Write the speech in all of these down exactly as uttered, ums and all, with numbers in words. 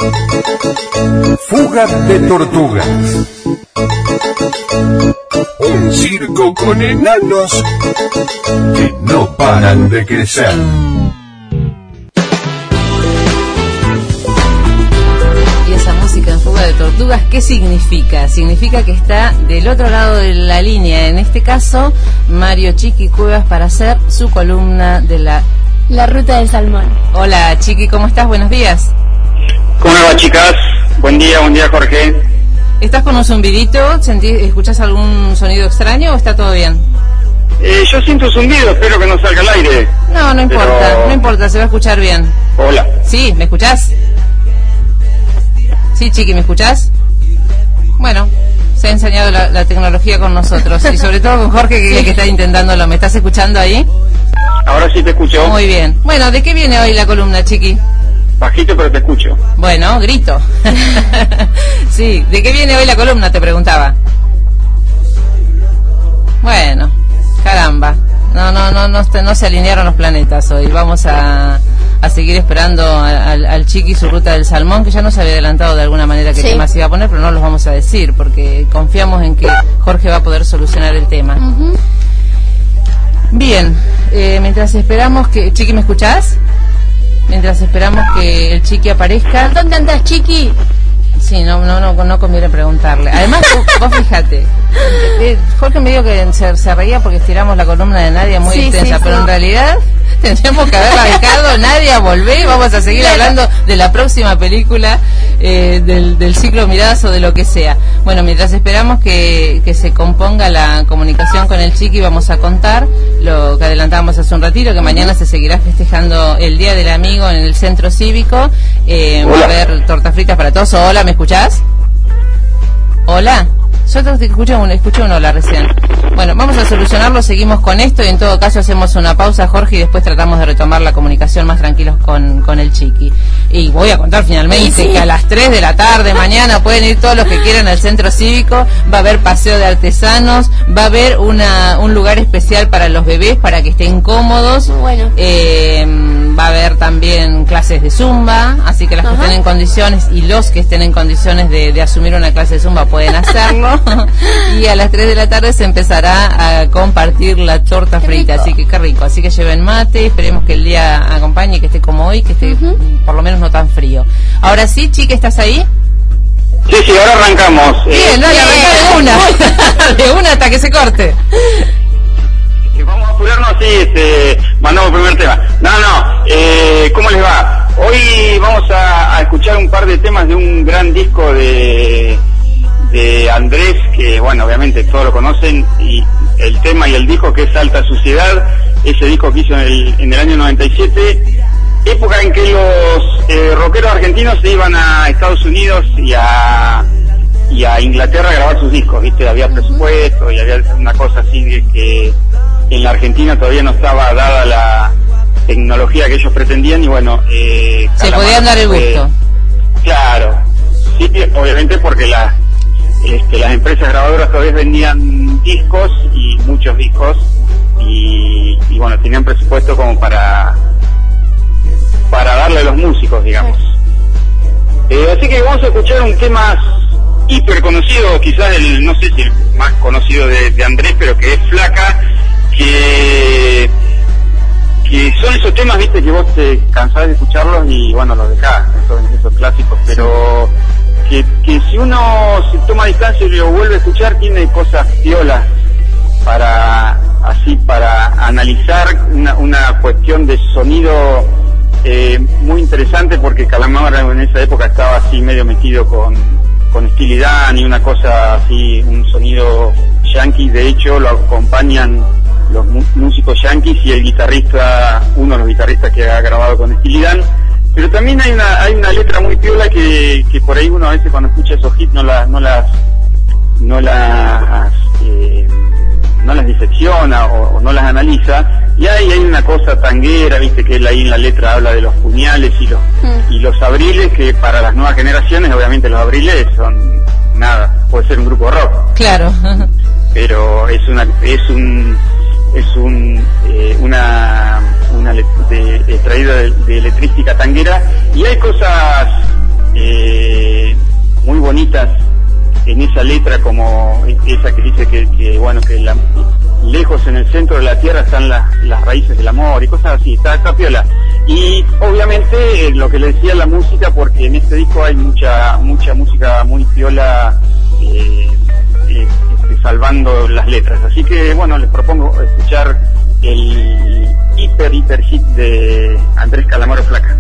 Fuga de tortugas. Un circo con enanos que no paran de crecer. Y esa música en Fuga de Tortugas, ¿qué significa? Significa que está del otro lado de la línea, en este caso, Mario Chiqui Cuevas, para hacer su columna de la... La Ruta del Salmón. Hola Chiqui, ¿cómo estás? Buenos días. ¿Cómo va, chicas? Buen día, buen día, Jorge. ¿Estás con un zumbidito? ¿Escuchás algún sonido extraño o está todo bien? Eh, yo siento zumbido, espero que no salga al aire. No, no importa, Pero... no importa, se va a escuchar bien. Hola. Sí, ¿me escuchás? Sí, Chiqui, ¿me escuchás? Bueno, se ha enseñado la, la tecnología con nosotros y sobre todo con Jorge, que, sí. que está intentándolo. ¿Me estás escuchando ahí? Ahora sí te escucho. Muy bien. Bueno, ¿de qué viene hoy la columna, Chiqui? Bajito, pero te escucho. Bueno, grito. Sí, ¿de qué viene hoy la columna? Te preguntaba. Bueno, caramba. No, no, no, no, no se alinearon los planetas hoy. Vamos a, a seguir esperando al, al Chiqui su Ruta del Salmón, que ya nos había adelantado de alguna manera qué sí. temas iba a poner, pero no los vamos a decir, porque confiamos en que Jorge va a poder solucionar el tema. Uh-huh. Bien, eh, mientras esperamos que... Chiqui, ¿me escuchás? Mientras esperamos que el Chiqui aparezca. ¿Dónde andas, Chiqui? Sí, no, no, no, no conviene preguntarle. Además, vos, vos fíjate, eh, Jorge me dijo que se, se reía porque estiramos la columna de Nadia muy sí, extensa, sí, pero sí. en realidad tendríamos que haberla dejado. Nadia, volvé, vamos a seguir hablando de la próxima película, eh, del, del ciclo Miradas o de lo que sea. Bueno, mientras esperamos que, que se componga la comunicación con el Chiqui, vamos a contar lo que adelantábamos hace un ratito, que mañana se seguirá festejando el Día del Amigo en el Centro Cívico. Eh, va a haber tortas fritas para todos. Hola, ¿me escuchás? Hola. Yo te escuché un, escuché un hola recién. Bueno, vamos a solucionarlo, seguimos con esto y en todo caso hacemos una pausa, Jorge, y después tratamos de retomar la comunicación más tranquilos con, con el Chiqui. Y voy a contar finalmente sí, sí. que a las tres de la tarde mañana pueden ir todos los que quieran al Centro Cívico, va a haber paseo de artesanos, va a haber una, un lugar especial para los bebés para que estén cómodos. Bueno. Eh, va a haber también clases de Zumba, así que las Ajá. que estén en condiciones y los que estén en condiciones de, de asumir una clase de Zumba pueden hacerlo. Y a las tres de la tarde se empezará a compartir la torta frita, así que qué rico, así que lleven mate, esperemos que el día acompañe, que esté como hoy, que esté uh-huh. por lo menos no tan frío. Ahora sí, Chiqui, ¿estás ahí? Sí, sí, ahora arrancamos. Bien, eh, dale, arranca de una, de una hasta que se corte. Vamos a apurarnos así, este, mandamos el primer tema. No, no, eh, ¿cómo les va? Hoy vamos a, a escuchar un par de temas de un gran disco de... de Andrés, que bueno, obviamente todos lo conocen, y el tema y el disco que es Alta Suciedad, ese disco que hizo en el, en el año noventa y siete, época en que los eh, rockeros argentinos se iban a Estados Unidos y a y a Inglaterra a grabar sus discos, viste, había presupuesto y había una cosa así de que en la Argentina todavía no estaba dada la tecnología que ellos pretendían y bueno, eh, se podían dar el gusto. Eh, claro, sí, obviamente porque la Este, las empresas grabadoras todavía vendían discos y muchos discos y, y bueno, tenían presupuesto como para para darle a los músicos, digamos. Eh, así que vamos a escuchar un tema hiper conocido, quizás el, no sé si el más conocido de, de Andrés, pero que es Flaca, que que son esos temas, viste, que vos te cansás de escucharlos y bueno, los dejás, esos, esos clásicos, pero Que, que si uno se toma distancia y lo vuelve a escuchar, tiene cosas piolas para, así, para analizar una, una cuestión de sonido eh, muy interesante, porque Calamaro en esa época estaba así medio metido con, con Steely Dan y una cosa así, un sonido yankee. De hecho lo acompañan los músicos yankees y el guitarrista, uno de los guitarristas que ha grabado con Steely Dan. Pero también hay una hay una letra muy piola que, que por ahí uno a veces cuando escucha esos hits no las no las no las eh, no las disecciona o, o no las analiza, y ahí hay una cosa tanguera, viste, que él ahí en la letra habla de los puñales y los mm. y los abriles, que para las nuevas generaciones obviamente los abriles son nada, puede ser un grupo rock, claro, pero es una es un es un eh, una una extraída de, de letrística tanguera, y hay cosas eh, bonitas en esa letra, como esa que dice que, que bueno, que la, lejos en el centro de la tierra están las, las raíces del amor y cosas así, está, está piola. Y obviamente eh, lo que le decía la música, porque en este disco hay mucha mucha música muy piola, eh, eh, este, salvando las letras. Así que bueno, les propongo escuchar el hiper hiper hit de Andrés Calamaro, Flaca.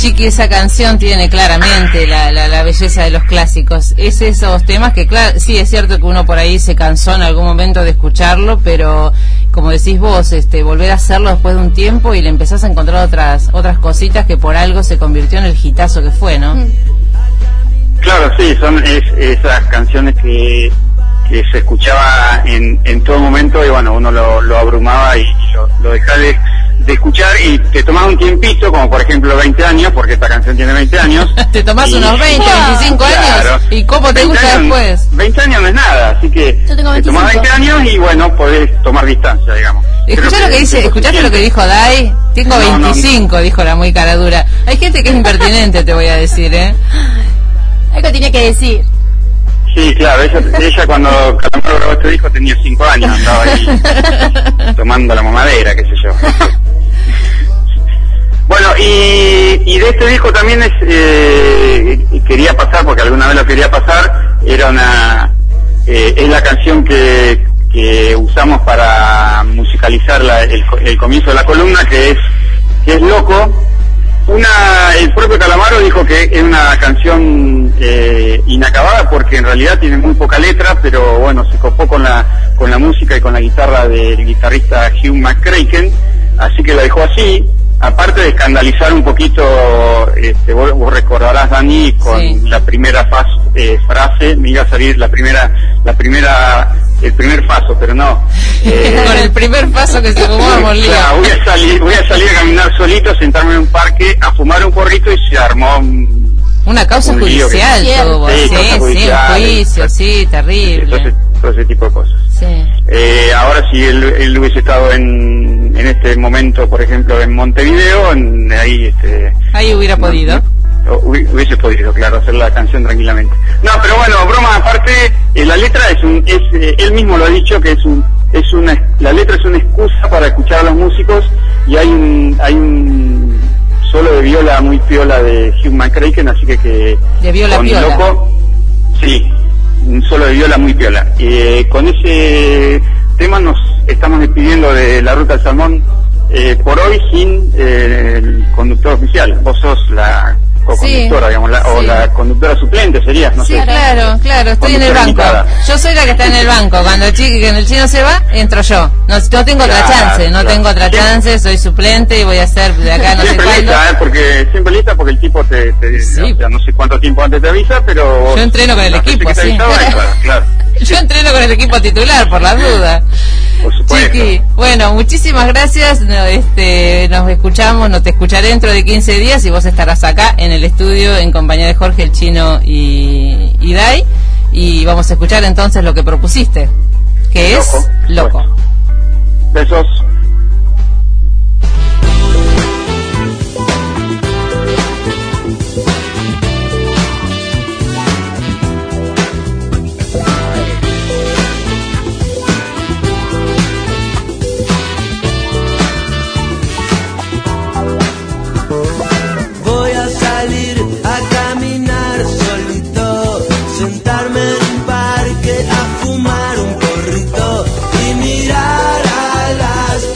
Chiqui, esa canción tiene claramente la, la, la belleza de los clásicos. Es esos temas que, claro, sí, es cierto que uno por ahí se cansó en algún momento de escucharlo, pero como decís vos, este, volver a hacerlo después de un tiempo y le empezás a encontrar otras otras cositas que por algo se convirtió en el hitazo que fue, ¿no? Claro, sí, son es, esas canciones que, que se escuchaba en, en todo momento y bueno, uno lo, lo abrumaba y lo, lo dejaba de, de escuchar y te tomaba un tiempito, como por ejemplo veinte años, porque esta canción tiene veinte años. Te tomás y, unos veinte, veinticinco claro, años, ¿y cómo te gusta años, después? veinte años no es nada, así que te tomás veinte años y bueno, podés tomar distancia, digamos. Escuchá lo que dice, escuchaste lo que dijo Dai, tengo no, veinticinco, no, no. Dijo la muy cara dura. Hay gente que es impertinente, te voy a decir, ¿eh? Algo tiene que decir. Sí, claro, ella, ella cuando Calamaro grabó este disco tenía cinco años, andaba ahí tomando la mamadera, qué sé yo. Bueno, y, y de este disco también es, eh, quería pasar, porque alguna vez lo quería pasar, era una, eh, es la canción que, que usamos para musicalizar la, el, el comienzo de la columna, que es, que es Loco. Una, el propio Calamaro dijo que es una canción eh, inacabada porque en realidad tiene muy poca letra, pero bueno, se copó con la con la música y con la guitarra del guitarrista Hugh McCracken, así que la dejó así, aparte de escandalizar un poquito, este, vos, vos recordarás, Dani, con sí. la primera faz, eh, frase, me iba a salir la primera, la primera, el primer paso, pero no. Eh, con el primer paso que se fumó a morir. Claro, voy a salir, voy a salir a caminar solito, sentarme en un parque, a fumar un porrito y se armó un, una causa un judicial, que, todo, sí, sí, sí, judicial, un juicio, sí, terrible. Todo ese, todo ese tipo de cosas. Sí. Eh, ahora si él, él hubiese estado en, en este momento, por ejemplo, en Montevideo, en, ahí, este, ahí hubiera no, podido. No, hubiese podido, claro, hacer la canción tranquilamente. No, pero bueno, broma aparte, eh, la letra es un, es, eh, él mismo lo ha dicho que es un, es una, la letra es una excusa para escuchar a los músicos y hay un, hay un solo de viola muy piola de Hugh McCracken, así que que de viola con piola. Loco, sí, un solo de viola muy piola. Eh, con ese tema nos estamos despidiendo de La Ruta del Salmón eh, por hoy sin eh, el conductor oficial. Vos sos la co-conductora, sí, digamos, la, sí. o la conductora suplente serías, no sí, sé. Sí, claro, claro, estoy en el banco. Invitada. Yo soy la que está en el banco. Cuando el, chico, el chino se va, entro yo. No, no tengo claro, otra chance, no claro. tengo otra siempre. chance, soy suplente y voy a hacer de acá no siempre sé cuándo. Lista, ¿eh? Porque, siempre lista porque el tipo te, te sí. o sea, no sé cuánto tiempo antes te avisa, pero... Yo entreno con el equipo, sí. Avisaba, claro, claro. Yo entreno con el equipo titular, por las dudas. Por supuesto. Chiqui, bueno, muchísimas gracias. No, este, nos escuchamos, no te escucharé dentro de quince días y vos estarás acá en el estudio en compañía de Jorge, el Chino y, y Dai. Y vamos a escuchar entonces lo que propusiste, que Loco. es Loco. Pues. Besos. Fumar un porrito y mirar a las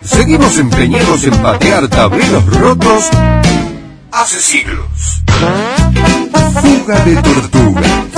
seguimos empeñados en patear tableros rotos hace siglos. Fuga de tortugas.